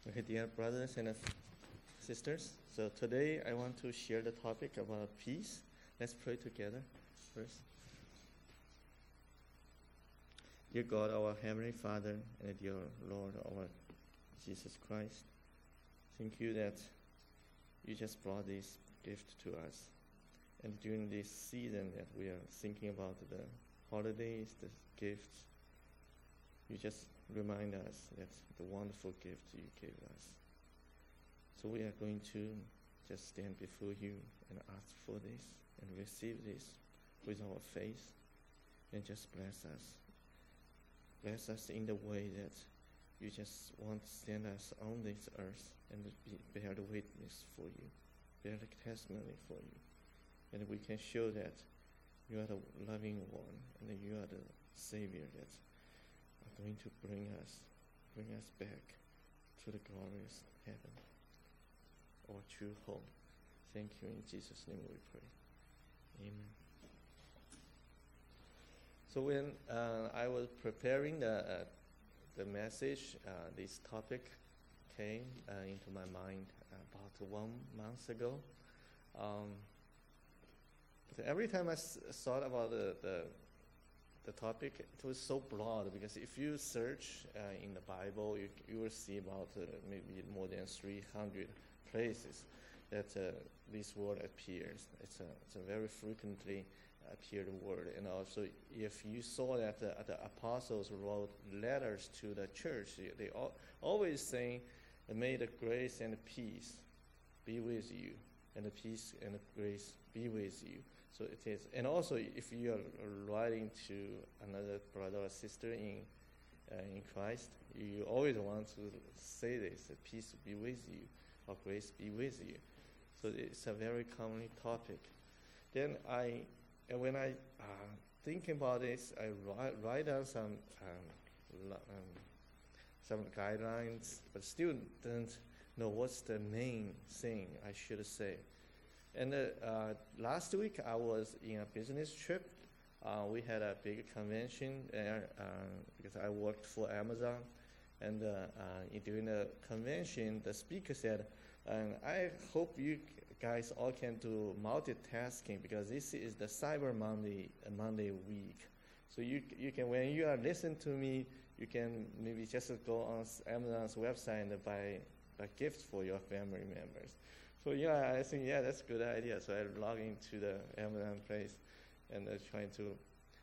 Okay, dear brothers and sisters, so today I want to share the topic about peace. Let's pray together first. Dear God, our Heavenly Father, and dear Lord, our Jesus Christ, thank you that you just brought this gift to us. And during this season that we are thinking about the holidays, the gifts, you just remind us that the wonderful gift you gave us. So we are going to just stand before you and ask for this and receive this with our faith and just bless us. Bless us in the way that you just want to send us on this earth and bear the witness for you, bear the testimony for you. And we can show that you are the loving one and that you are the Savior that are going to bring us back to the glorious heaven, our true home. Thank you. In Jesus' name we pray. Amen. So when I was preparing the message, this topic came into my mind about 1 month ago. Every time I thought about the topic, it was so broad because if you search in the Bible, you will see about maybe more than 300 places that this word appears. It's a very frequently appeared word. And also, if you saw that the apostles wrote letters to the church, they always say, "May the grace and peace be with you, and the peace and the grace be with you." So it is. And also, if you are writing to another brother or sister in Christ, you always want to say this: "Peace be with you," or "Grace be with you." So it's a very common topic. Then when I think about this, I write down some guidelines, but still don't know what's the main thing I should say. And last week I was in a business trip. We had a big convention there because I worked for Amazon. And during the convention, the speaker said, "I hope you guys all can do multitasking because this is the Cyber Monday week. So you can, when you are listening to me, you can maybe just go on Amazon's website and buy a gift for your family members." So I think that's a good idea. So I log into the Amazon place and trying to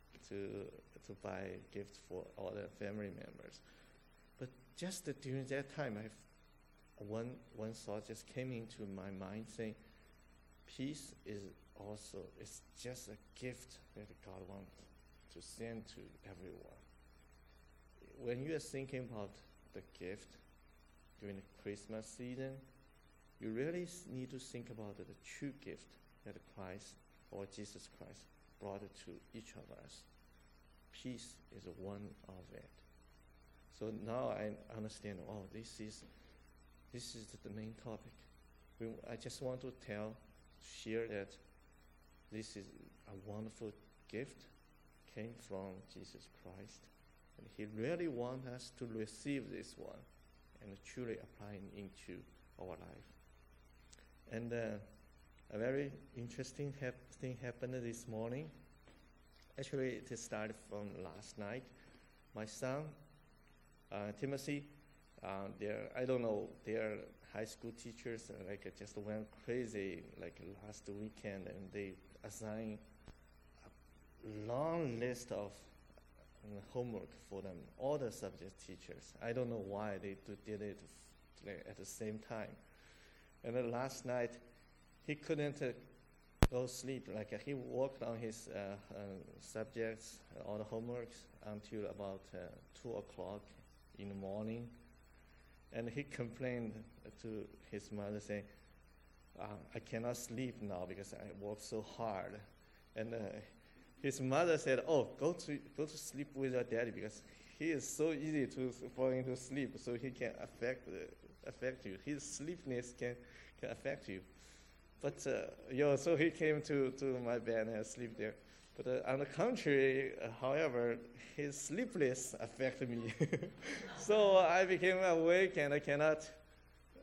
buy gifts for all the family members. But just during that time, one thought just came into my mind saying, peace it's just a gift that God wants to send to everyone. When you are thinking about the gift during the Christmas season, you really need to think about the true gift that Christ or Jesus Christ brought to each of us. Peace is one of it. So now I understand, this is the main topic. I just want to share that this is a wonderful gift came from Jesus Christ. And he really wants us to receive this one and truly apply it into our life. And a very interesting thing happened this morning. Actually, it started from last night. My son, Timothy, I don't know, their high school teachers just went crazy last weekend, and they assigned a long list of homework for them, all the subject teachers. I don't know why they did it at the same time. And then last night, he couldn't go sleep. He worked on his subjects, all the homeworks, until about 2 o'clock in the morning. And he complained to his mother, saying, "I cannot sleep now because I work so hard." And his mother said, go to sleep with your daddy because he is so easy to fall into sleep, so he can affect you. His sleepiness can affect you. But so he came to my bed and sleep there. But on the contrary, however, his sleepless affected me. So I became awake and I cannot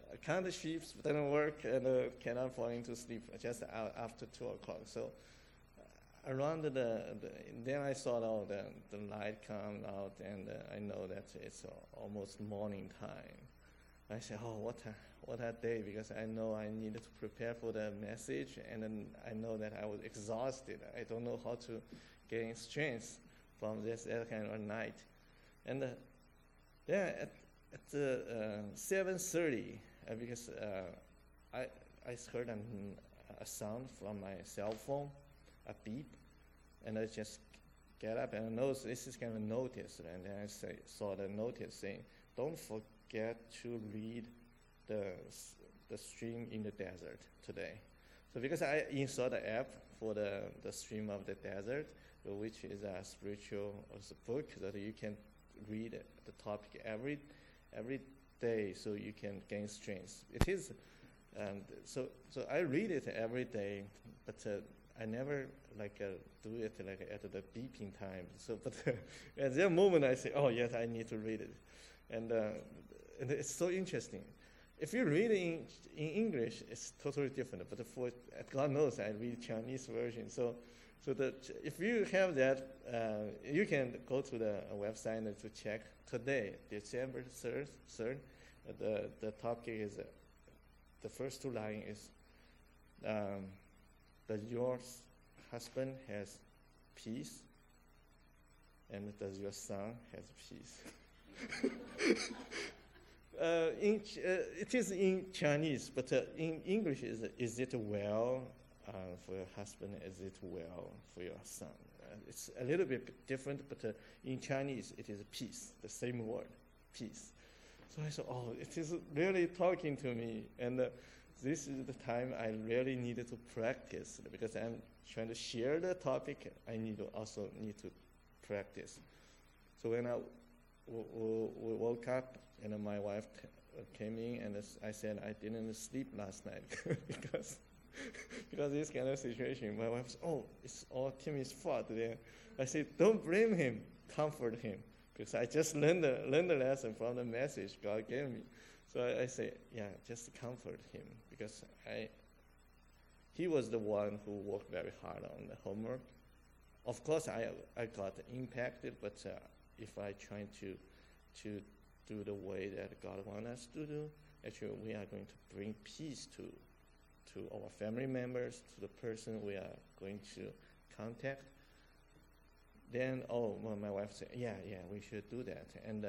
count the sheep, didn't work, and cannot fall into sleep just after 2 o'clock. So around then I saw the light come out, and I know that it's almost morning time. I said, oh, what a day, because I know I needed to prepare for the message, and then I know that I was exhausted. I don't know how to gain strength from that kind of night. And then at 7:30, because I heard a sound from my cell phone, a beep, and I just get up and notice this is kind of a notice, and then I saw the notice saying, don't forget to read the stream in the desert today. So because I installed the app for the stream of the desert, which is a spiritual book that you can read the topic every day, so you can gain strength. It is, so I read it every day, but I never do it at the beeping time. So, but at that moment I say, oh yes, I need to read it, and it's so interesting. If you read in English, it's totally different. But for God knows, I read Chinese version. So if you have that, you can go to the website to check today, December 3rd. The topic is, the first 2 lines is, does your husband has peace, and does your son has peace? It is in Chinese, but in English, is it well for your husband? Is it well for your son? It's a little bit different, but in Chinese, it is peace, the same word, peace. So I said, oh, it is really talking to me, and this is the time I really needed to practice, because I'm trying to share the topic. I also need to practice. So when I we woke up, and my wife came in, and I said I didn't sleep last night because this kind of situation. My wife said, oh, it's all Timmy's fault. Then I said, don't blame him, comfort him, because I just learned the lesson from the message God gave me. So I say, yeah, just comfort him, because he was the one who worked very hard on the homework. Of course, I got impacted, but if I try to do the way that God wants us to do, actually we are going to bring peace to our family members, to the person we are going to contact. Then, my wife said, yeah, we should do that. And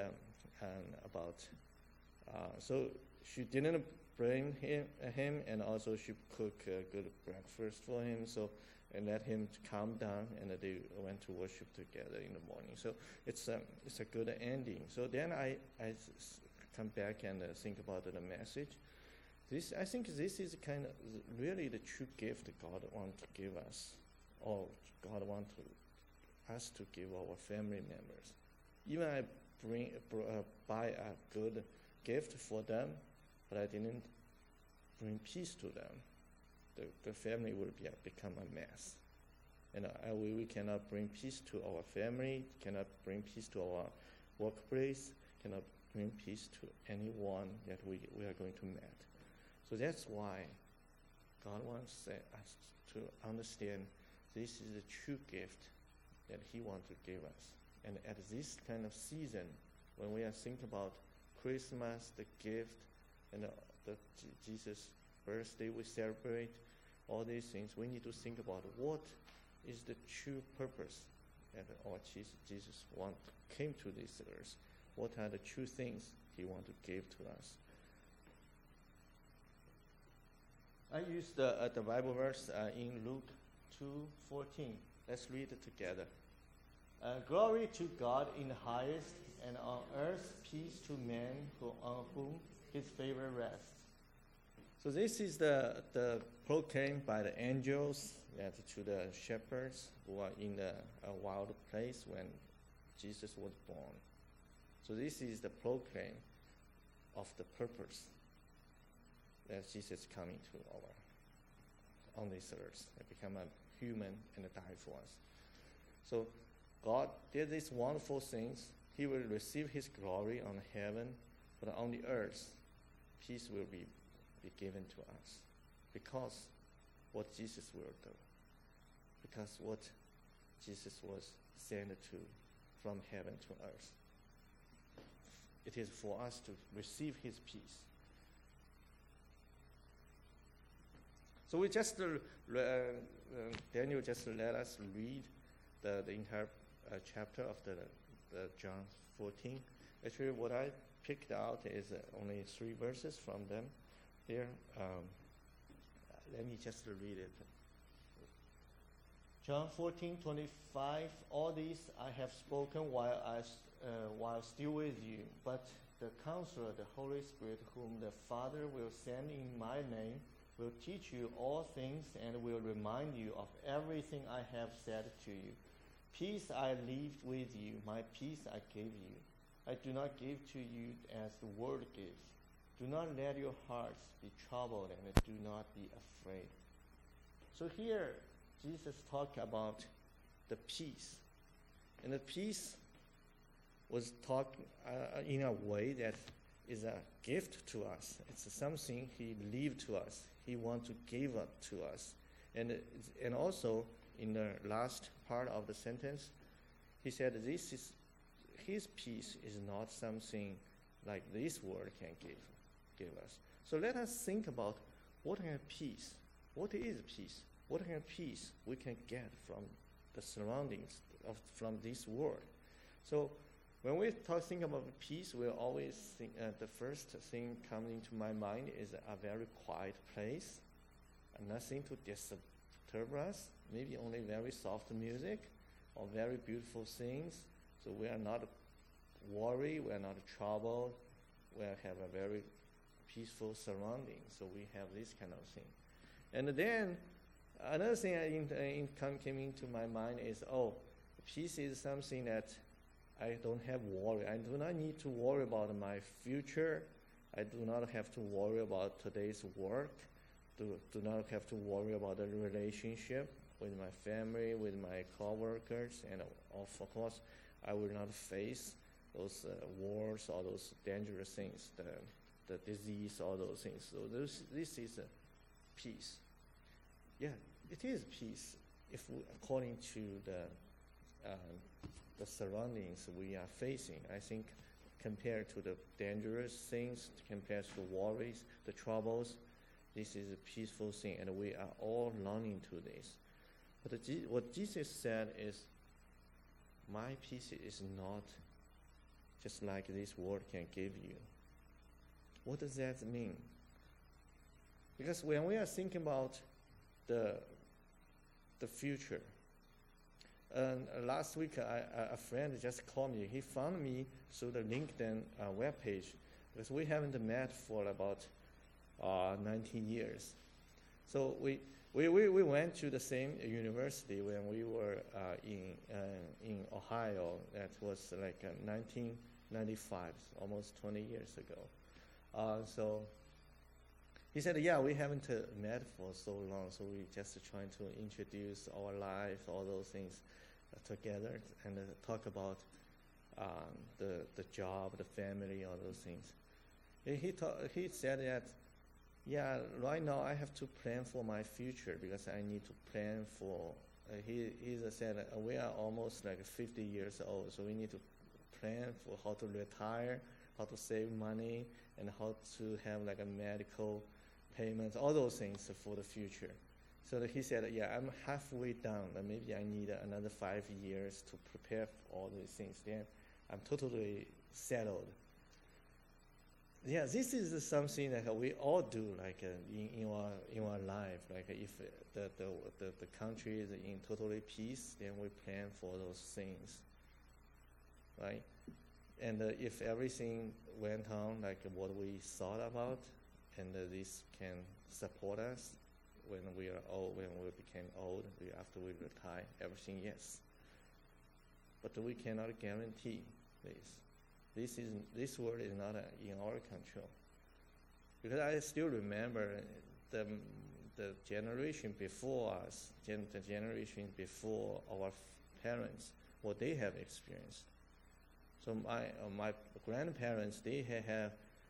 so she didn't bring him, and also she cooked a good breakfast for him. So, and let him calm down, and they went to worship together in the morning. So it's a good ending. So then I come back and think about the message. I think this is kind of really the true gift God wants to give us, or God wants us to give our family members. Even I buy a good gift for them, but I didn't bring peace to them. The family will become a mess. And we cannot bring peace to our family, cannot bring peace to our workplace, cannot bring peace to anyone that we are going to meet. So that's why God wants us to understand this is the true gift that He wants to give us. And at this kind of season, when we are thinking about Christmas, the gift, and the Jesus' birthday we celebrate, all these things, we need to think about what is the true purpose that our Jesus came to this earth. What are the true things He wants to give to us? I used the Bible verse in Luke 2:14. Let's read it together. Glory to God in the highest, and on earth peace to men on whom His favor rests. So this is the proclaimed by the angels to the shepherds who are in the wild place when Jesus was born. So this is the proclaim of the purpose that Jesus is coming to on this earth and become a human and die for us. So God did these wonderful things. He will receive His glory on heaven, but on the earth, peace will be given to us because what Jesus will do, because what Jesus was sent to from heaven to earth. It is for us to receive his peace. So we just, Daniel just let us read the entire chapter of the John 14. Actually, what I picked out is only 3 verses from them here. Let me just read it. John 14:25. All these I have spoken while still with you, but the Counselor, the Holy Spirit, whom the Father will send in my name, will teach you all things and will remind you of everything I have said to you. Peace I leave with you, my peace I give you. I do not give to you as the world gives. Do not let your hearts be troubled and do not be afraid. So here, Jesus talked about the peace. And the peace was taught in a way that is a gift to us. It's something he leave to us. He wants to give up to us. And also, in the last part of the sentence, he said, his peace is not something like this world can give us. So let us think about what kind of peace, what is peace, what kind of peace we can get from the surroundings from this world. So when we think about peace, we always think the first thing coming into my mind is a very quiet place, nothing to disturb us, maybe only very soft music or very beautiful things. So we are not worried, we are not troubled, we have a very peaceful surrounding. So we have this kind of thing. And then another thing came into my mind is, peace is something that I don't have worry. I do not need to worry about my future. I do not have to worry about today's work. Do not have to worry about the relationship with my family, with my coworkers, and of course, I will not face those wars or those dangerous things, the disease, all those things. So this is peace. Yeah, it is peace according to the surroundings we are facing. I think compared to the dangerous things, compared to the worries, the troubles, this is a peaceful thing, and we are all longing to this. But what Jesus said is, my peace is not just like this world can give you. What does that mean? Because when we are thinking about the future, last week a friend just called me. He found me through the LinkedIn webpage, because we haven't met for about 19 years. So we went to the same university when we were in Ohio. That was like 1995, almost 20 years ago. So he said, yeah, we haven't met for so long, so we just trying to introduce our life, all those things together, and talk about the job, the family, all those things. He said that, yeah, right now I have to plan for my future because I need to plan for, he said we are almost like 50 years old, so we need to plan for how to retire, how to save money, and how to have like a medical payments, all those things for the future. So he said, yeah, I'm halfway done, and maybe I need another 5 years to prepare for all these things. Then I'm totally settled. Yeah, this is something that we all do, like in our life. Like if the country is in totally peace, then we plan for those things, right? And if everything went on like what we thought about, and this can support us when we are old, when we became old, after we retire, everything, yes. But we cannot guarantee this. This world is not in our control. Because I still remember the generation before us, the generation before our parents, what they have experienced. So my grandparents, they have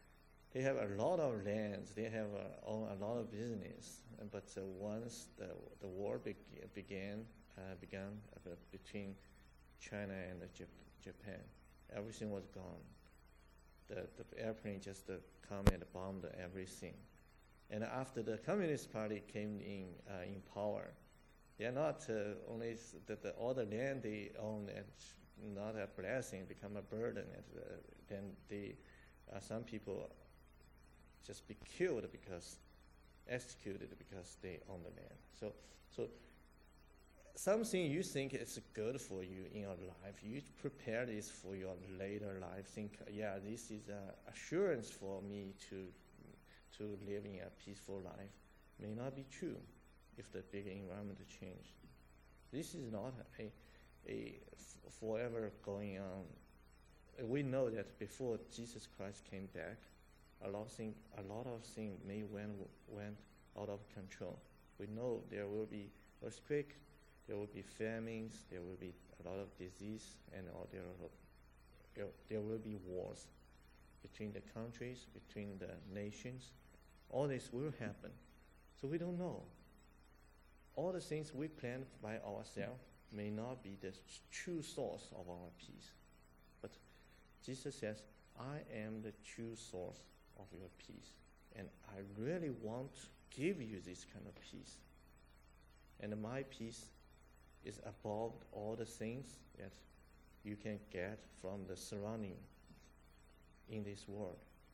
They have a lot of lands. They have own a lot of business. But once the war began between China and Japan, everything was gone. The airplane just come and bombed everything. And after the Communist Party came in power, they are not only all the land they own and not a blessing, become a burden. And then some people just be killed executed because they own the land. So something you think is good for you in your life, you prepare this for your later life. Think, yeah, this is assurance for me to live in a peaceful life. May not be true if the big environment change. This is not a forever going on. We know that before Jesus Christ came back, a lot of things may went out of control. We know there will be earthquake, there will be famines, there will be a lot of disease, and there will be wars between the countries, between the nations. All this will happen. So we don't know. All the things we plan by ourselves may not be the true source of our peace. But Jesus says, I am the true source of your peace. And I really want to give you this kind of peace. And my peace is above all the things that you can get from the surrounding in this world.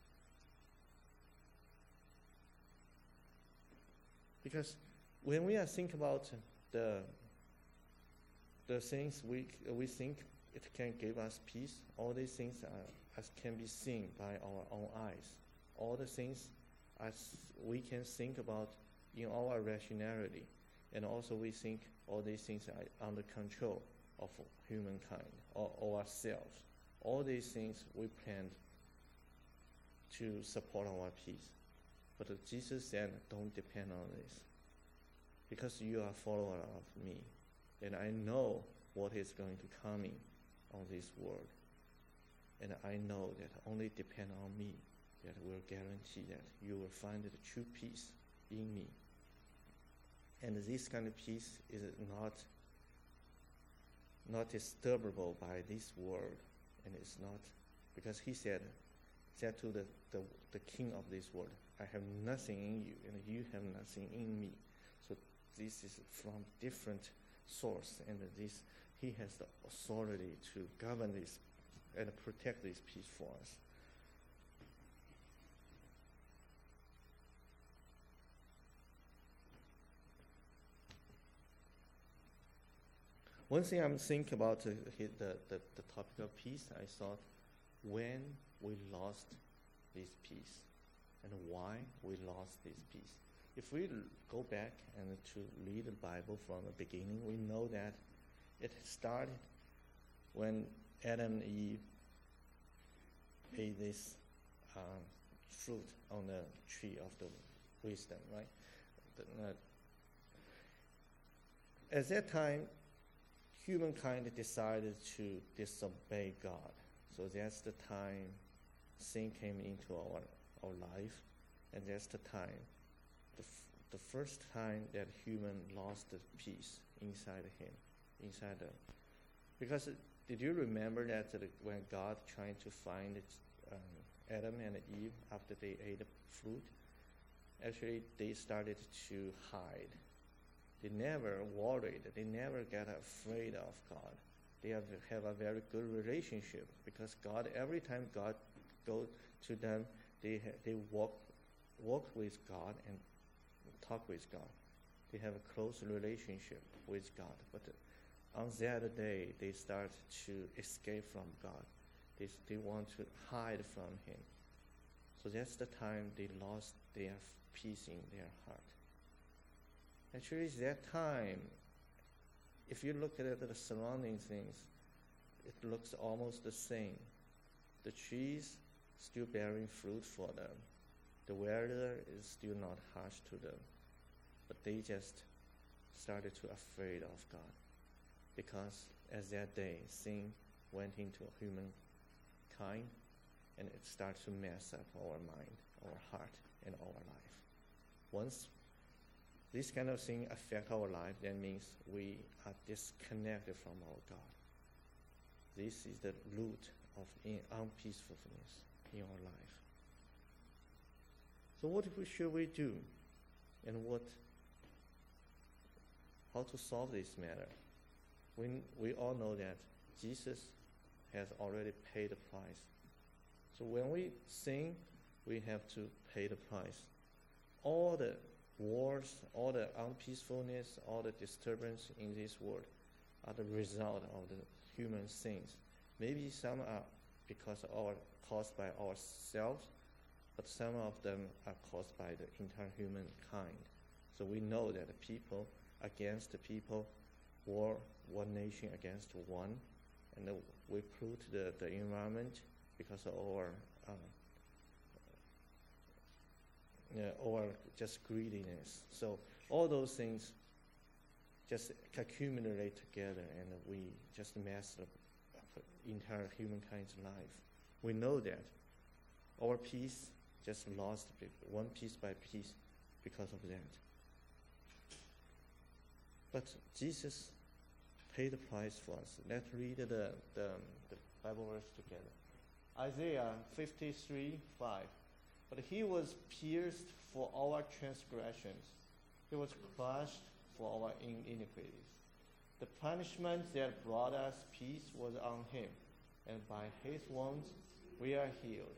Because when we think about the things we think it can give us peace, all these things can be seen by our own eyes. All the things as we can think about in our rationality, and also we think all these things are under control of humankind or ourselves. All these things we planned to support our peace. But Jesus said, don't depend on this. Because you are a follower of me, and I know what is going to come in on this world. And I know that only depend on me that will guarantee that you will find the true peace in me. And this kind of peace is not disturbable by this world. And it's not, because he said to the king of this world, I have nothing in you, and you have nothing in me. So this is from different source, and he has the authority to govern this and protect this peace for us. One thing I'm thinking about the topic of peace, I thought when we lost this peace and why we lost this peace. If we go back and to read the Bible from the beginning, we know that it started when Adam and Eve ate this fruit on the tree of the wisdom, right? At that time, humankind decided to disobey God. So that's the time sin came into our life, and that's the time, the first time that human lost the peace inside him, because did you remember that when God trying to find Adam and Eve after they ate the fruit, actually they started to hide. They never worried. They never got afraid of God. They have a very good relationship because God, every time God go to them, they walk with God and talk with God. They have a close relationship with God. But on that day, they start to escape from God. They want to hide from Him. So that's the time they lost their peace in their heart. Actually, that time, if you look at the surrounding things, it looks almost the same. The trees still bearing fruit for them. The weather is still not harsh to them. But they just started to afraid of God. Because as that day, sin went into humankind, and it starts to mess up our mind, our heart, and our life. Once this kind of thing affect our life, that means we are disconnected from our God. This is the root of unpeacefulness in our life. So what should we do? And how to solve this matter? We all know that Jesus has already paid the price. So when we sin, we have to pay the price. All the wars, all the unpeacefulness, all the disturbance in this world are the result of the human sins. Maybe some are caused by ourselves, but some of them are caused by the entire humankind. So we know that the people against the people, war, one nation against one, and we pollute the environment because of our just greediness. So all those things just accumulate together, and we just mess up entire humankind's life. We know that our peace just lost one piece by piece because of that. But Jesus paid the price for us. Let's read the Bible verse together. Isaiah 53:5. But he was pierced for our transgressions. He was crushed for our iniquities. The punishment that brought us peace was on him, and by his wounds we are healed.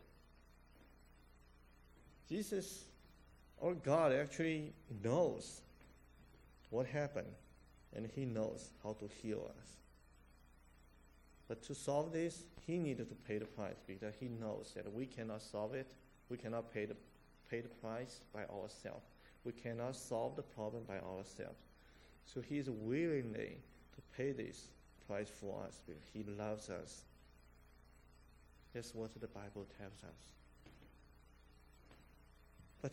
Jesus, our God, actually knows what happened, and he knows how to heal us. But to solve this, he needed to pay the price, because he knows that we cannot solve it. We cannot pay the price by ourselves. We cannot solve the problem by ourselves. So he is willingly to pay this price for us because he loves us. That's what the Bible tells us. But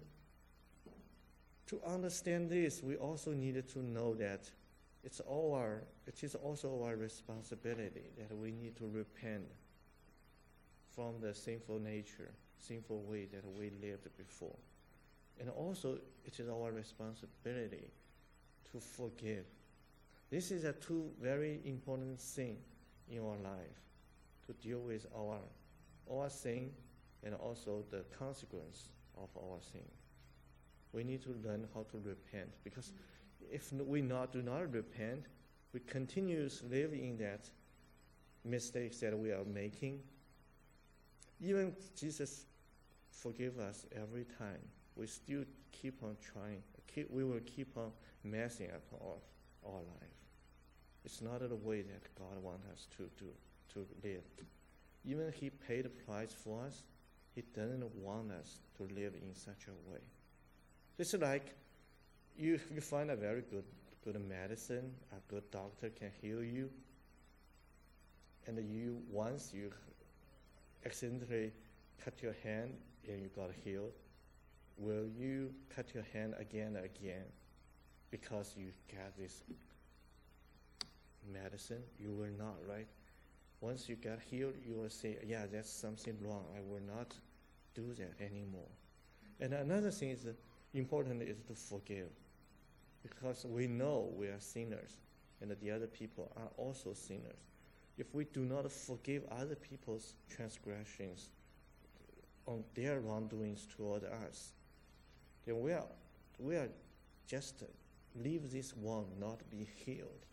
to understand this, we also needed to know that it is also our responsibility that we need to repent from the sinful nature, sinful way that we lived before. And also, it is our responsibility to forgive. This is a two very important things in our life, to deal with our sin and also the consequence of our sin. We need to learn how to repent, because if we do not repent, we continue to live in that mistakes that we are making. Even Jesus forgive us every time. We still keep on trying. We will keep on messing up our life. It's not the way that God wants us to live. Even he paid the price for us, he doesn't want us to live in such a way. It's like you find a very good medicine, a good doctor can heal you, and once you accidentally cut your hand and you got healed, will you cut your hand again and again because you got this medicine? You will not, right? Once you got healed, you will say, yeah, that's something wrong. I will not do that anymore. And another thing is important is to forgive, because we know we are sinners and the other people are also sinners. If we do not forgive other people's transgressions on their wrongdoings toward us, then we are just leave this one not be healed.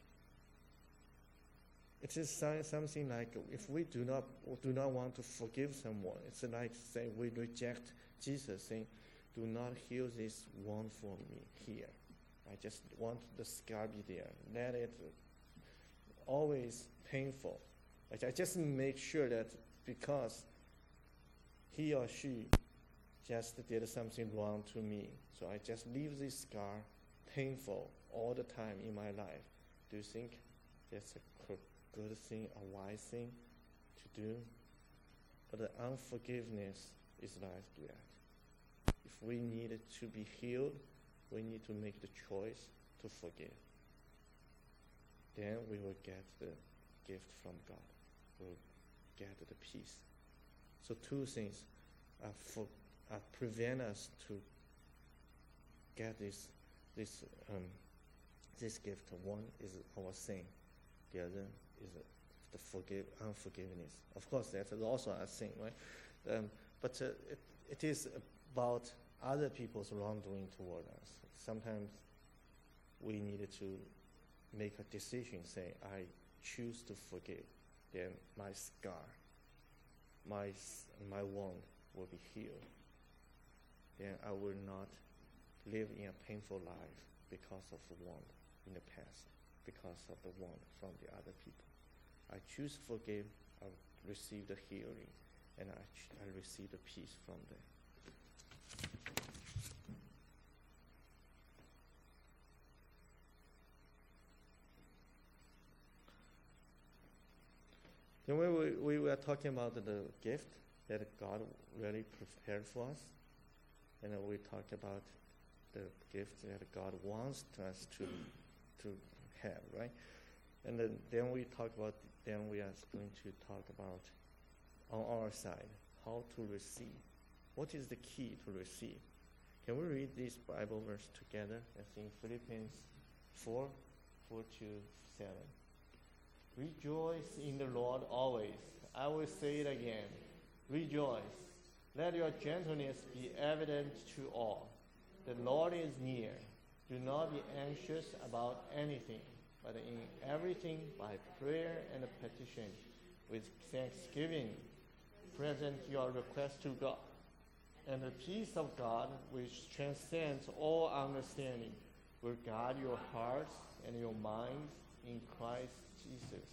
It is something like if we do not want to forgive someone, it's like saying we reject Jesus, saying, do not heal this wound for me here. I just want the scar be there. Let it always painful. I just make sure that because he or she just did something wrong to me, so I just leave this scar painful all the time in my life. Do you think that's a good thing, a wise thing to do? But the unforgiveness is like that. If we need to be healed, we need to make the choice to forgive. Then we will get the gift from God. We'll get the peace. So two things prevent us to get this gift. One is our sin. The other is the unforgiveness. Of course, that is also a sin, right? But it is about other people's wrongdoing toward us. Sometimes we needed to make a decision, say, I choose to forgive. Then my scar, my wound will be healed. Then I will not live in a painful life because of the wound in the past, because of the wound from the other people. I choose to forgive, I receive the healing, and I receive the peace from them. Then we were talking about the gift that God really prepared for us, and we talked about the gift that God wants us to have, right? And then we talk about. Then we are going to talk about on our side how to receive. What is the key to receive? Can we read this Bible verse together? That's in Philippians 4:4-7. Rejoice in the Lord always. I will say it again. Rejoice. Let your gentleness be evident to all. The Lord is near. Do not be anxious about anything, but in everything by prayer and petition, with thanksgiving, present your request to God. And the peace of God, which transcends all understanding, will guard your hearts and your minds in Christ Jesus.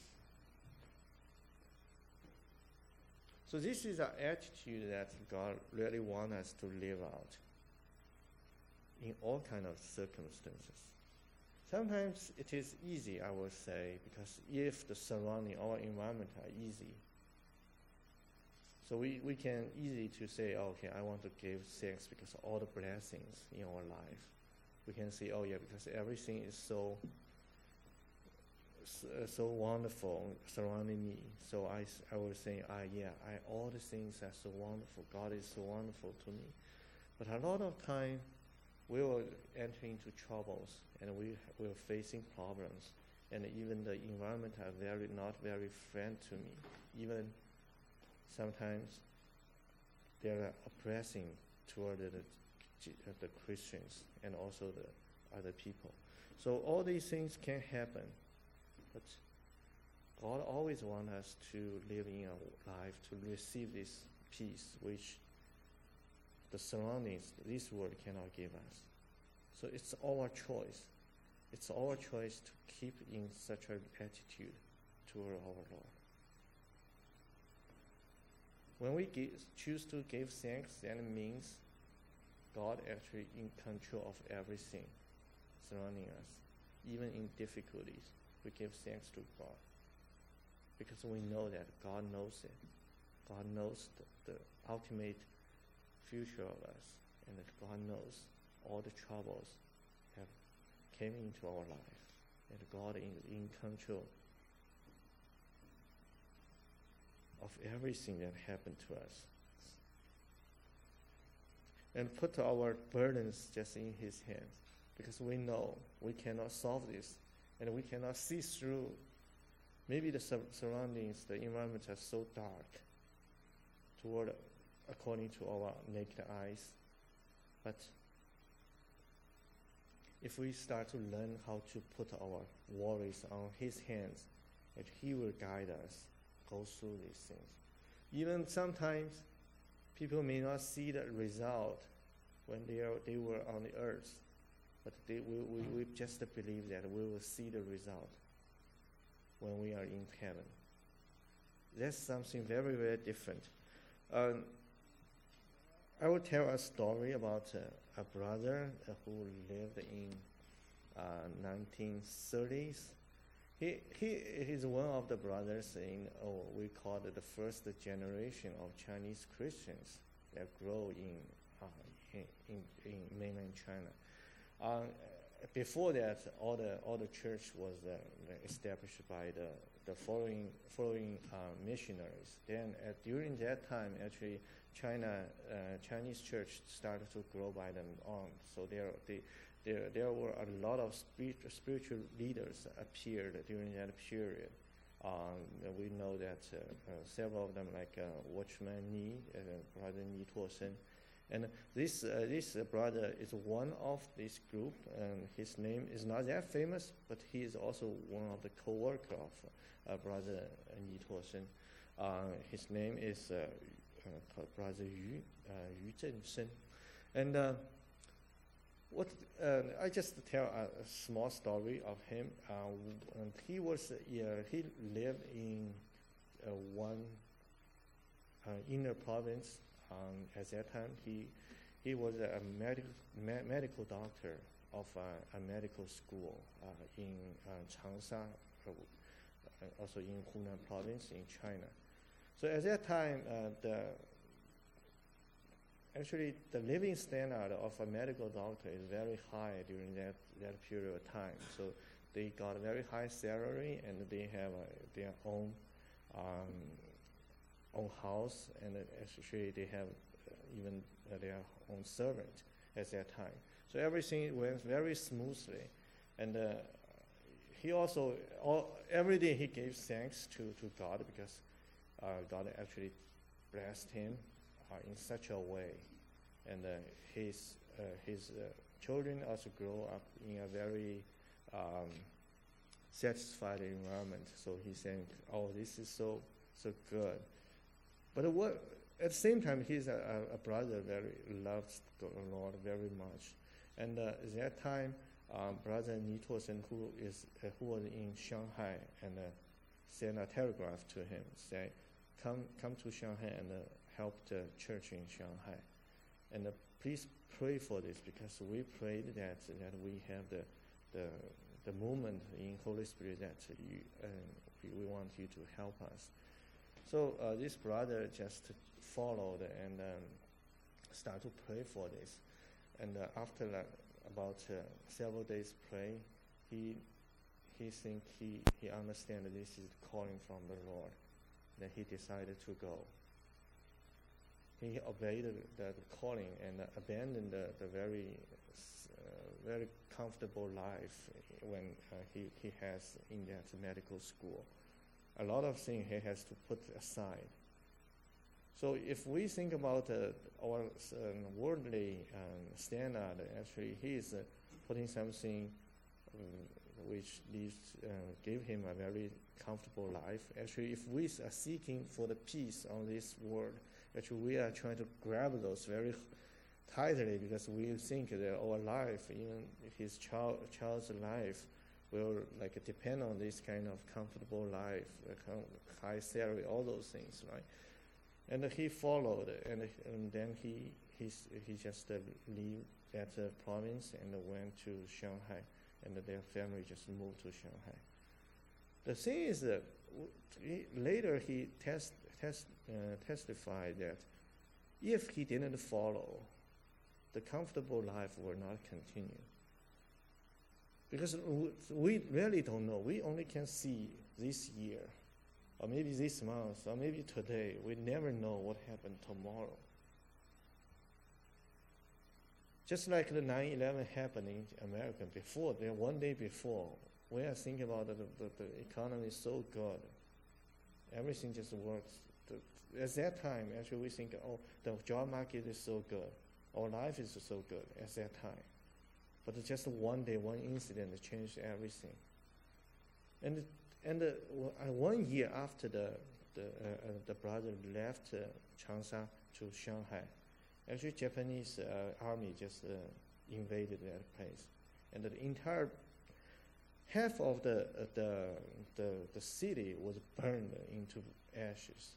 So this is an attitude that God really wants us to live out in all kinds of circumstances. Sometimes it is easy, I would say, because if the surrounding, our environment are easy, so we can easily to say, okay, I want to give thanks because of all the blessings in our life. We can say, oh yeah, because everything is so wonderful surrounding me. So I will say, all the things are so wonderful. God is so wonderful to me. But a lot of time, we will enter into troubles, and we will facing problems, and even the environment are not very friendly to me. Even sometimes they are oppressing toward the Christians and also the other people. So all these things can happen, but God always wants us to live in a life to receive this peace, which the surroundings, this world cannot give us. So it's our choice. It's our choice to keep in such an attitude toward our Lord. When we choose to give thanks, then it means God actually in control of everything surrounding us. Even in difficulties, we give thanks to God, because we know that God knows it. God knows the ultimate future of us, and that God knows all the troubles have came into our life, and God is in control of everything that happened to us. And put our burdens just in His hands, because we know we cannot solve this, and we cannot see through. Maybe the surroundings, the environment are so dark according to our naked eyes. But if we start to learn how to put our worries on His hands, that He will guide us, go through these things. Even sometimes people may not see the result when they were on the earth, but we just believe that we will see the result when we are in heaven. That's something very, very different. I will tell a story about a brother who lived in 1930s. He is one of the brothers we call it the first generation of Chinese Christians that grow in mainland China. before that, all the church was established by the following missionaries. Then during that time, actually, Chinese church started to grow by them on. So there were a lot of spiritual leaders appeared during that period. We know that several of them, like Watchman Nee, Brother Ni Tuosen, and this brother is one of this group, and his name is not that famous, but he is also one of the co-worker of Brother Ni Tuosen. His name is Brother Yu Zhenshen. And I just tell a small story of him. And he lived in one inner province. At that time, he was a medical doctor of a medical school in Changsha, also in Hunan province in China. So at that time, actually the living standard of a medical doctor is very high during that period of time. So they got a very high salary, and they have their own house, and actually they have even their own servant at that time. So everything went very smoothly, and he also every day he gave thanks to God, because God actually blessed him in such a way, and his children also grow up in a very satisfied environment. So he said, "Oh, this is so good." But at the same time, he's a brother very loves the Lord very much. And at that time, Brother Ni Tuosen, who was in Shanghai, and sent a telegraph to him, saying, "Come to Shanghai and help the church in Shanghai, and please pray for this, because we prayed that we have the movement in Holy Spirit that we want you to help us." So this brother just followed and started to pray for this. And after about several days pray, he understand that this is calling from the Lord. Then he decided to go. He obeyed the calling and abandoned the very comfortable life when he has in that medical school. A lot of things he has to put aside. So if we think about our worldly standard, actually he is putting something which give him a very comfortable life. Actually, if we are seeking for the peace on this world, actually we are trying to grab those very tightly, because we think that our life, even his child's life, will depend on this kind of comfortable life, high salary, all those things, right? And he followed, and then he just leave that province and went to Shanghai, and their family just moved to Shanghai. The thing is that later he testified that if he didn't follow, the comfortable life will not continue. Because we really don't know. We only can see this year, or maybe this month, or maybe today. We never know what happened tomorrow. Just like the 9/11 happened in America before, one day before, we are thinking about the economy is so good. Everything just works. At that time, actually, we think, oh, the job market is so good. Our life is so good at that time. But just one day, one incident changed everything. And 1 year after the brother left Changsha to Shanghai, actually Japanese army just invaded that place, and the entire half of the city was burned into ashes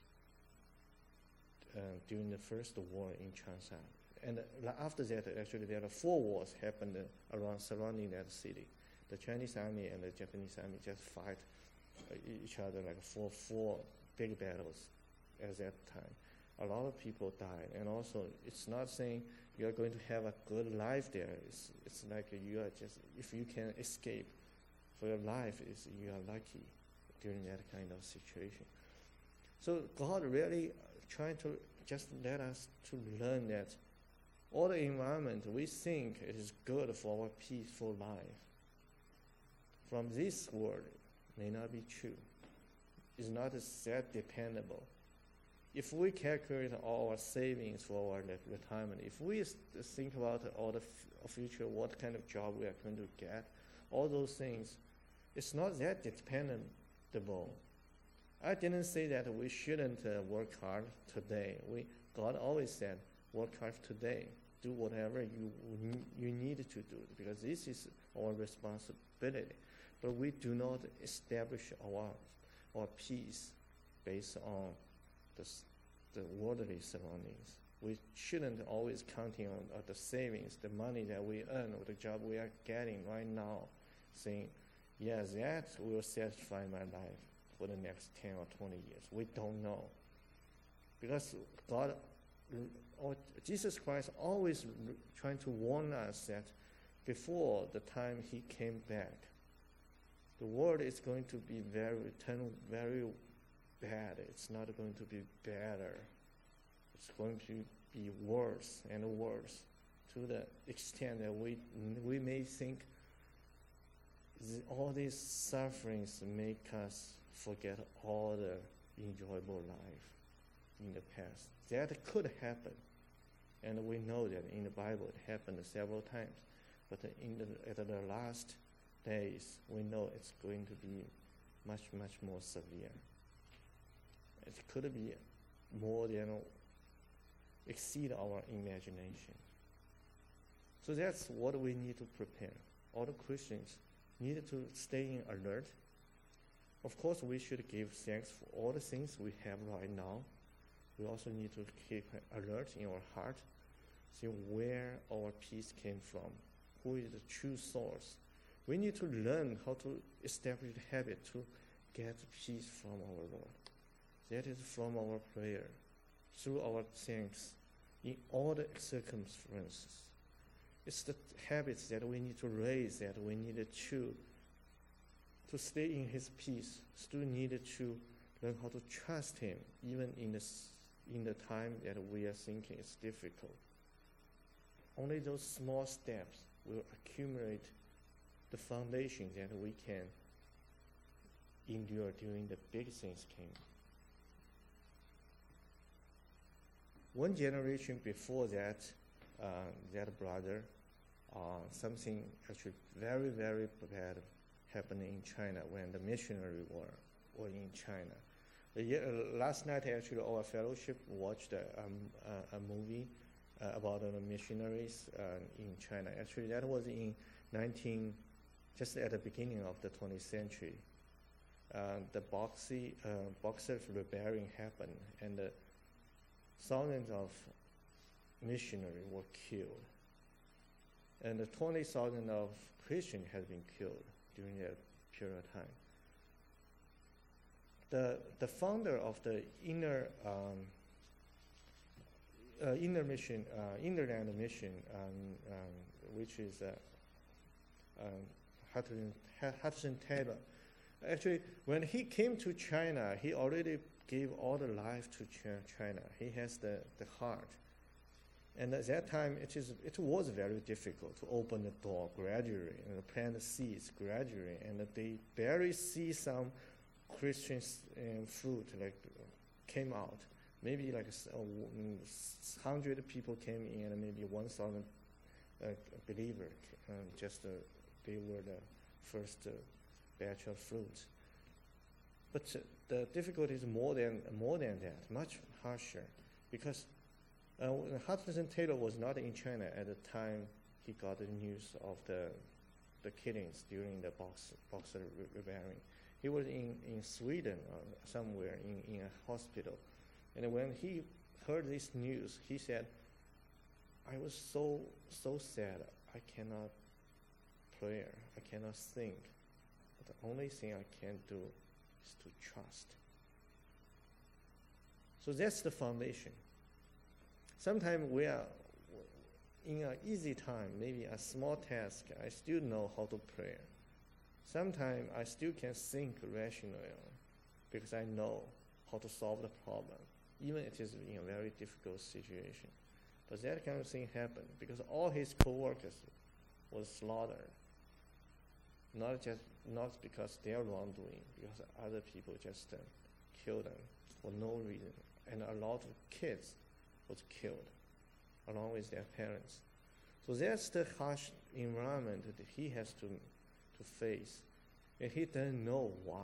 during the first war in Changsha. And after that, actually, there are 4 wars happened surrounding that city. The Chinese army and the Japanese army just fight each other like four big battles at that time. a lot of people died. And also, it's not saying you're going to have a good life there. It's like you are just, if you can escape for your life, you are lucky during that kind of situation. So God really trying to just let us to learn that all the environment we think it is good for our peaceful life, from this world may not be true. It's not that dependable. If we calculate all our savings for our retirement, if we think about all the future, what kind of job we are going to get, all those things, it's not that dependable. I didn't say that we shouldn't work hard today. God always said, work hard today. Do whatever you need to do, because this is our responsibility. But we do not establish our peace based on the worldly surroundings. We shouldn't always counting on the savings, the money that we earn, or the job we are getting right now, saying, yes, that will satisfy my life for the next 10 or 20 years. We don't know. Because God, or Jesus Christ always trying to warn us that before the time he came back, the world is going to be very bad. It's not going to be better. It's going to be worse and worse, to the extent that we may think all these sufferings make us forget all the enjoyable life in the past. That could happen, and we know that in the Bible it happened several times. But at the last days, we know it's going to be much, much more severe. It could be more than exceed our imagination. So that's what we need to prepare. All the Christians need to stay in alert. Of course, we should give thanks for all the things we have right now. We also need to keep alert in our heart, see where our peace came from, who is the true source. We need to learn how to establish the habit to get peace from our Lord. That is from our prayer, through our thanks, in all the circumstances. It's the habits that we need to raise, that we need to stay in his peace, still need to learn how to trust him, even in the time that we are thinking it's difficult. Only those small steps will accumulate the foundation that we can endure during the big things came. One generation before that, that brother, something actually very, very bad happened in China when the missionary were in China. Last night, actually, our fellowship watched a movie about the missionaries in China. Actually, that was in just at the beginning of the 20th century. The Boxer Rebellion happened, and thousands of missionaries were killed, and 20,000 of Christians have been killed during that period of time. The founder of the Inner Mission, Innerland Mission, which is Hudson Taylor. Actually, when he came to China, he already gave all the life to China. He has the heart. And at that time, it was very difficult to open the door gradually and plant the seeds gradually. And they barely see some Christian fruit came out. Maybe 100 people came in, and maybe 1,000 believers. They were the first batch of fruits. But the difficulty is more than that, much harsher, because Hudson Taylor was not in China at the time he got the news of the killings during the Boxer Rebellion. He was in Sweden somewhere in a hospital. And when he heard this news, he said, I was so sad, I cannot pray, I cannot think. But the only thing I can do is to trust. So that's the foundation. Sometimes we are in an easy time, maybe a small task, I still know how to pray. Sometimes I still can think rationally because I know how to solve the problem, even it is in a very difficult situation. But that kind of thing happened because all his co-workers was slaughtered. Not because they are wrongdoing, because other people just killed them for no reason. And a lot of kids was killed along with their parents. So that's the harsh environment that he has to face. And he doesn't know why.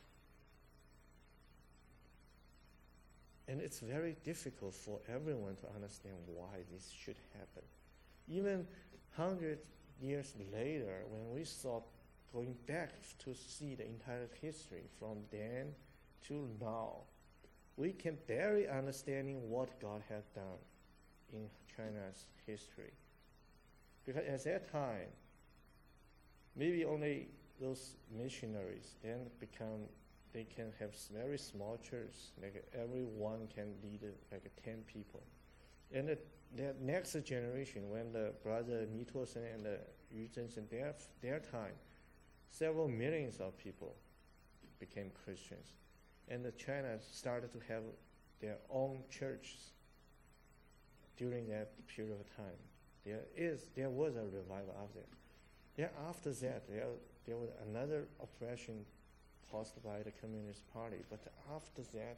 And it's very difficult for everyone to understand why this should happen. Even 100 years later, when we start going back to see the entire history from then to now, we can barely understanding what God had done in China's history. Because at that time, maybe only those missionaries then they can have very small churches, like everyone can lead like 10 people. And the next generation, when the brother Mi Tuosen and Yu Zhenzhen, their time, several millions of people became Christians. And China started to have their own churches during that period of time. There was a revival out there. Then after that, there was another oppression caused by the Communist Party. But after that,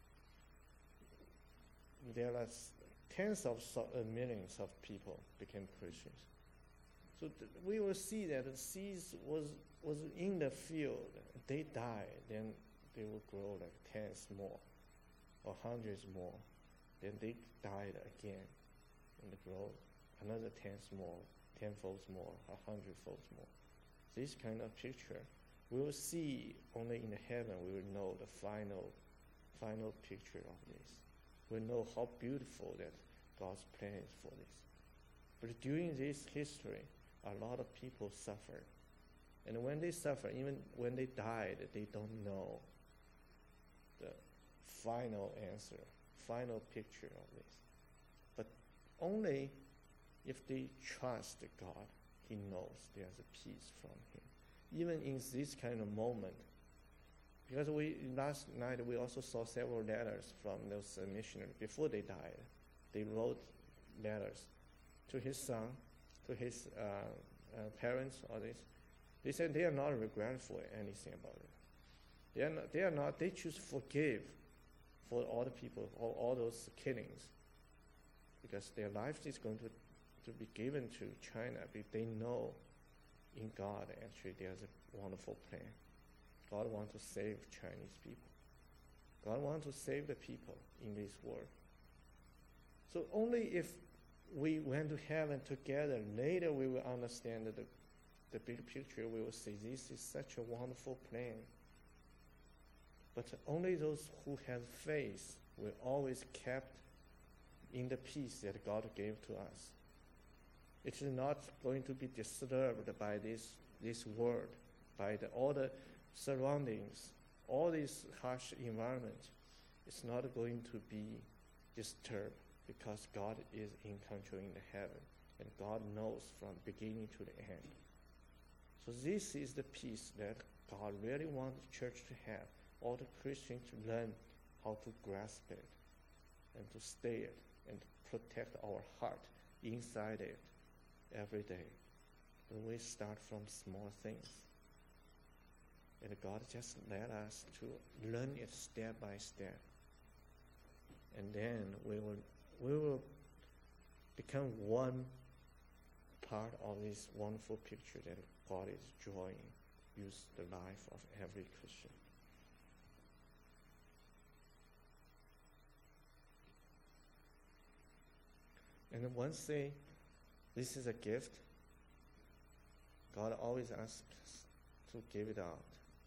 there are tens of millions of people became Christians. So we will see that the seeds was in the field. They died, then they will grow like tens more or hundreds more. Then they died again and grow another tens more, tenfolds more, 100-folds more. This kind of picture we will see only in heaven. We will know the final picture of this. We know how beautiful that God's plan is for this. But during this history, a lot of people suffered. And when they suffer, even when they died, they don't know the final answer, final picture of this. But only if they trust God, He knows there's a peace from Him. Even in this kind of moment, because last night we also saw several letters from those missionaries before they died. They wrote letters to his son, to his parents, all this. They said they are not regretful anything about it. They are not. They choose forgive for all the people, all those killings, because their life is going to be given to China. They know in God actually there's a wonderful plan. God wants to save Chinese people. God wants to save the people in this world. So only if we went to heaven together, later we will understand the big picture. We will say this is such a wonderful plan. But only those who have faith will always kept in the peace that God gave to us. It is not going to be disturbed by this world, by all the surroundings, all this harsh environment. It's not going to be disturbed because God is in control in the heaven, and God knows from beginning to the end. So this is the peace that God really wants the church to have, all the Christians to learn how to grasp it and to stay it and to protect our heart inside it every day. And we start from small things. And God just led us to learn it step by step. And then we will become one part of this wonderful picture that God is drawing, use the life of every Christian. And then once this is a gift, God always asks us to give it out.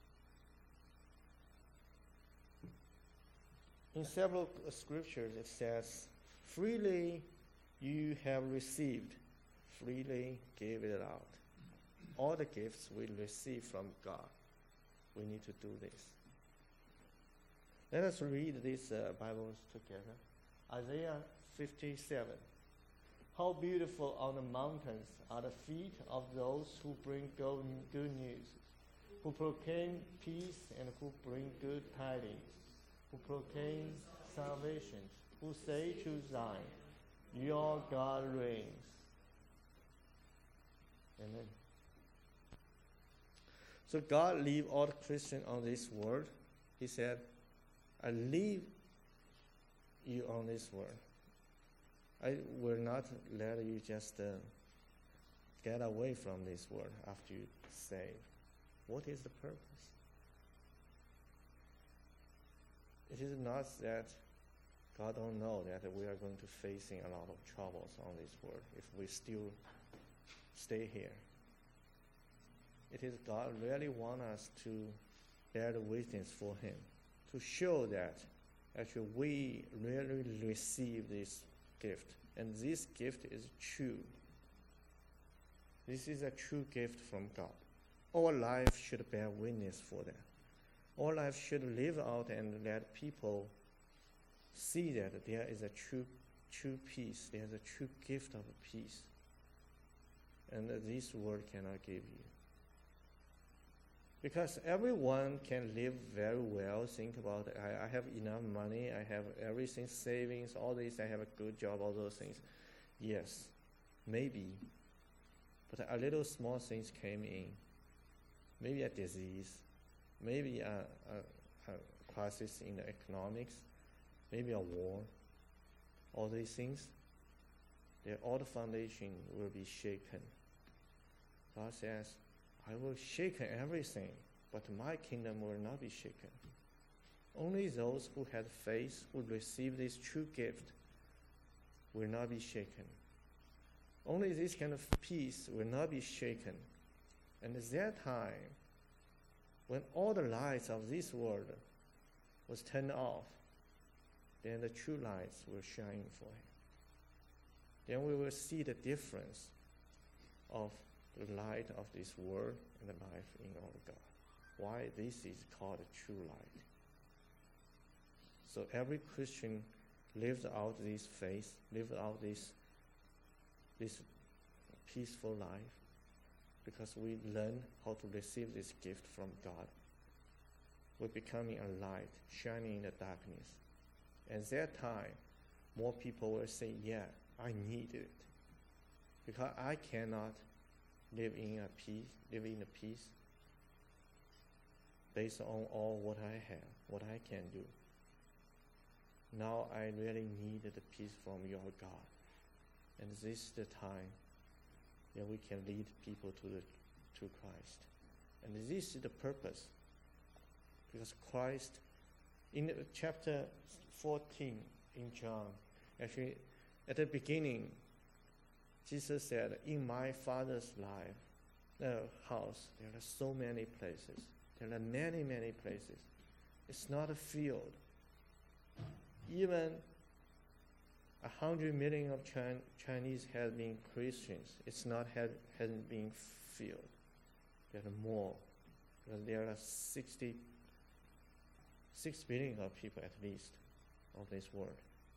In several scriptures it says, freely you have received, freely give it out. All the gifts we receive from God, we need to do this. Let us read these Bibles together. Isaiah 57. How beautiful on the mountains are the feet of those who bring good news, who proclaim peace and who bring good tidings, who proclaim salvation, who say to Zion, your God reigns. Amen. So God leave all the Christians on this world. He said, I leave you on this world. I will not let you just get away from this world after you saved. What is the purpose? It is not that God don't know that we are going to facing a lot of troubles on this world if we still stay here. It is God really want us to bear the witness for Him, to show that actually we really receive this gift, and this gift is true. This is a true gift from God. Our life should bear witness for that. Our life should live out and let people see that there is a true peace. There is a true gift of peace. And this world cannot give you. Because everyone can live very well, think about, I have enough money, I have everything, savings, all this, I have a good job, all those things. Yes, maybe. But a little small things came in. Maybe a disease, maybe a crisis in the economics, maybe a war. All these things, all the foundation will be shaken. God says, I will shake everything, but my kingdom will not be shaken. Only those who had faith, who received this true gift, will not be shaken. Only this kind of peace will not be shaken. And at that time, when all the lights of this world was turned off, then the true lights will shine for Him. Then we will see the difference of the light of this world and the life in our God. Why this is called a true light. So every Christian lives out this faith, lives out this peaceful life, because we learn how to receive this gift from God. We're becoming a light, shining in the darkness. At that time, more people will say, yeah, I need it. Because I cannot live in a peace based on all what I have, what I can do. Now I really need the peace from your God. And this is the time that we can lead people to Christ. And this is the purpose. Because Christ, in chapter 14 in John, actually at the beginning, Jesus said, in my Father's house, there are so many places. There are many, many places. It's not a field. Even 100 million of Chinese have been Christians. It's not hasn't been filled. There are more. Because there are 6 billion of people at least of this world.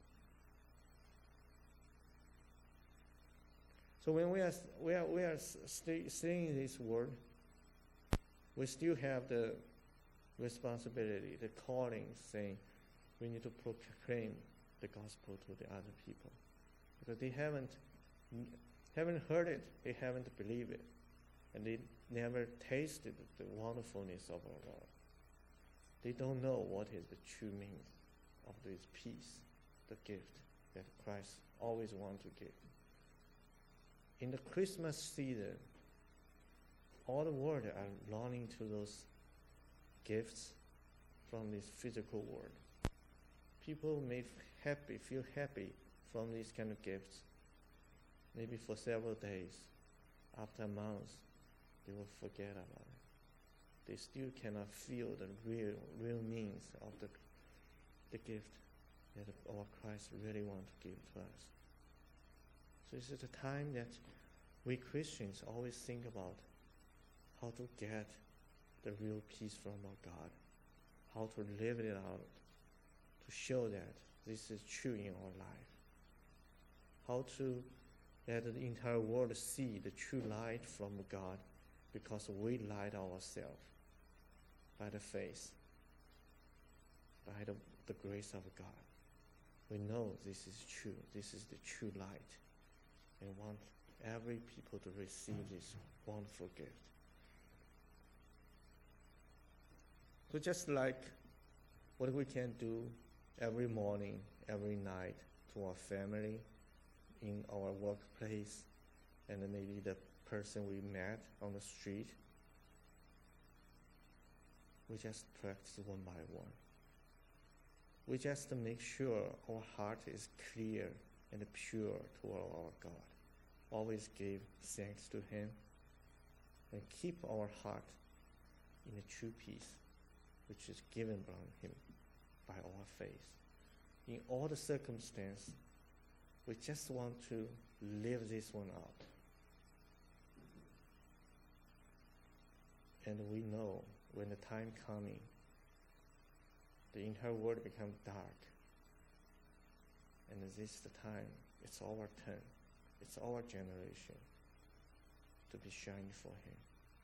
So when we are seeing this word, we still have the responsibility, the calling, saying we need to proclaim the gospel to the other people, because they haven't heard it, they haven't believed it, and they never tasted the wonderfulness of our Lord. They don't know what is the true meaning of this peace, the gift that Christ always wants to give. In the Christmas season, all the world are longing to those gifts from this physical world. People may feel happy from these kind of gifts. Maybe for several days. After a month, they will forget about it. They still cannot feel the real means of the gift that our Christ really wants to give to us. So this is the time that we Christians always think about how to get the real peace from our God, how to live it out, to show that this is true in our life. how to let the entire world see the true light from God, because we light ourselves by the faith, by the grace of God. We know this is true. This is the true light, and want every people to receive this wonderful gift. So just like what we can do every morning, every night to our family, in our workplace, and then maybe the person we met on the street, we just practice one by one. We just make sure our heart is clear and pure toward our God. Always give thanks to Him, and keep our heart in the true peace, which is given from Him by our faith. In all the circumstances, we just want to live this one out. And we know when the time coming, the entire world becomes dark. And this is the time, it's our turn, it's our generation to be shining for Him.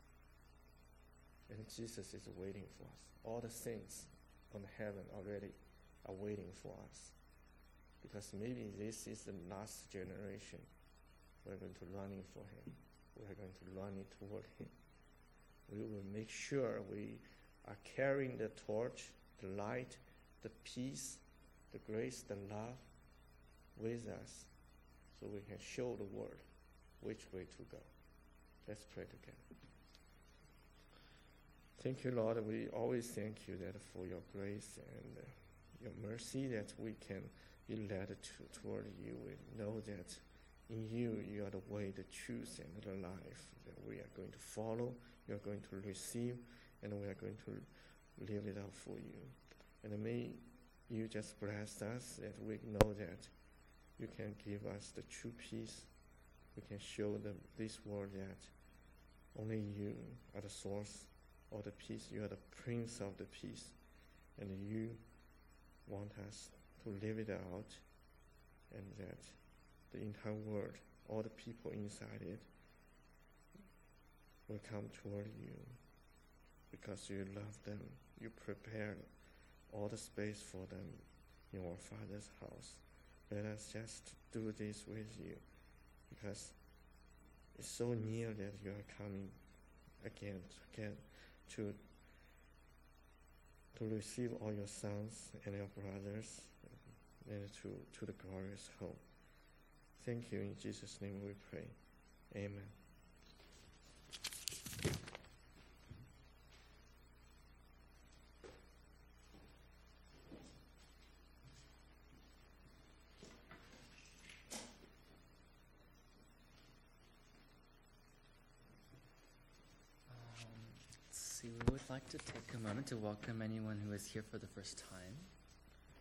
And Jesus is waiting for us. All the saints on heaven already are waiting for us. Because maybe this is the last generation. We're going to run in for Him. We're going to run in toward Him. We will make sure we are carrying the torch, the light, the peace, the grace, the love with us, so we can show the world which way to go. Let's pray together. Thank you, Lord. We always thank you that for your grace and your mercy that we can be led toward you. We know that in you, you are the way, the truth, and the life that we are going to follow, you are going to receive, and we are going to live it out for you. And may you just bless us that we know that you can give us the true peace. We can show this world that only you are the source of the peace. You are the Prince of the peace. And you want us to live it out, and that the entire world, all the people inside it, will come toward you because you love them. You prepare all the space for them in our Father's house. Let us just do this with you, because it's so near that you are coming again to receive all your sons and your brothers and to the glorious home. Thank you. In Jesus' name we pray. Amen. We would like to take a moment to welcome anyone who is here for the first time.